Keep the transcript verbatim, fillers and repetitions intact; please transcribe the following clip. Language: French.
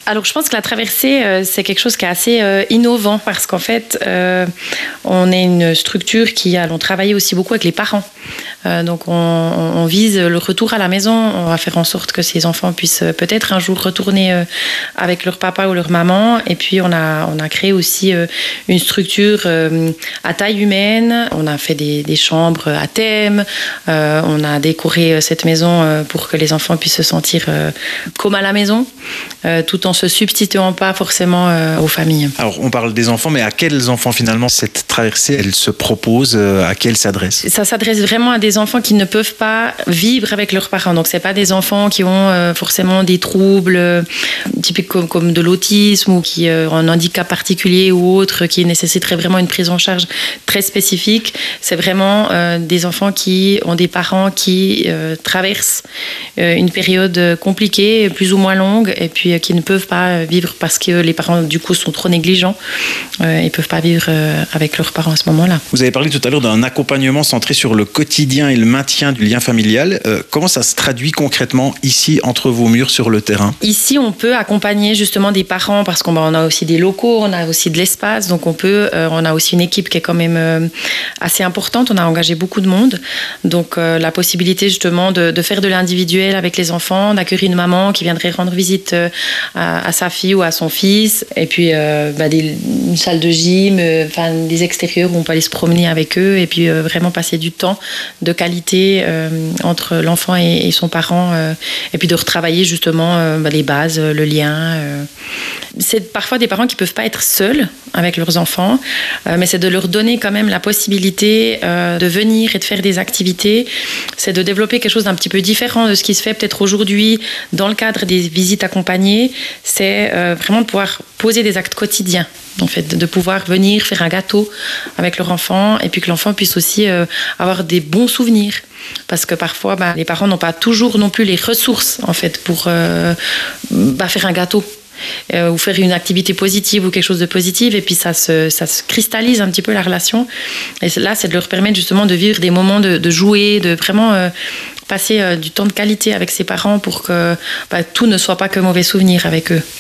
Alors, je pense que la traversée, euh, c'est quelque chose qui est assez euh, innovant parce qu'en fait, euh, on est une structure qui allons travailler aussi beaucoup avec les parents. Euh, donc, on, on vise le retour à la maison. On va faire en sorte que ces enfants puissent euh, peut-être un jour retourner euh, avec leur papa ou leur maman. Et puis, on a, on a créé aussi euh, une structure euh, à taille humaine. On a fait des, des chambres à thème. Euh, on a décoré cette maison euh, pour que les enfants puissent se sentir euh, comme à la maison, euh, tout en se substituant pas forcément euh, aux familles. Alors, on parle des enfants, mais à quels enfants finalement cette traversée, elle se propose, euh, à qui elle s'adresse? Ça s'adresse vraiment à des enfants qui ne peuvent pas vivre avec leurs parents. Donc, c'est pas des enfants qui ont euh, forcément des troubles euh, typiques comme, comme de l'autisme ou qui euh, ont un handicap particulier ou autre qui nécessiterait vraiment une prise en charge très spécifique. C'est vraiment euh, des enfants qui ont des parents qui euh, traversent euh, une période compliquée, plus ou moins longue, et puis euh, qui ne peuvent pas vivre parce que les parents du coup sont trop négligents euh, et peuvent pas vivre euh, avec leurs parents à ce moment-là. Vous avez parlé tout à l'heure d'un accompagnement centré sur le quotidien et le maintien du lien familial. Euh, comment ça se traduit concrètement ici entre vos murs sur le terrain? Ici, on peut accompagner justement des parents parce qu'on bah, on a aussi des locaux, on a aussi de l'espace, donc on peut, euh, on a aussi une équipe qui est quand même euh, assez importante. On a engagé beaucoup de monde, donc euh, la possibilité justement de, de faire de l'individuel avec les enfants, d'accueillir une maman qui viendrait rendre visite euh, à, à sa fille ou à son fils, et puis euh, bah, des, une salle de gym, euh, enfin des extérieurs où on peut aller se promener avec eux et puis euh, vraiment passer du temps de qualité euh, entre l'enfant et, et son parent, euh, et puis de retravailler justement euh, bah, les bases, le lien. Euh. C'est parfois des parents qui peuvent pas être seuls avec leurs enfants, euh, mais c'est de leur donner quand même la possibilité euh, de venir et de faire des activités. C'est de développer quelque chose d'un petit peu différent de ce qui se fait peut-être aujourd'hui dans le cadre des visites accompagnées. C'est euh, vraiment de pouvoir poser des actes quotidiens, en fait, de pouvoir venir faire un gâteau avec leur enfant et puis que l'enfant puisse aussi euh, avoir des bons souvenirs. Parce que parfois, bah, les parents n'ont pas toujours non plus les ressources en fait, pour euh, bah, faire un gâteau. Euh, ou faire une activité positive ou quelque chose de positif, et puis ça se, ça se cristallise un petit peu la relation. Et là, c'est de leur permettre justement de vivre des moments de, de jouer, de vraiment euh, passer euh, du temps de qualité avec ses parents pour que bah, tout ne soit pas que mauvais souvenirs avec eux.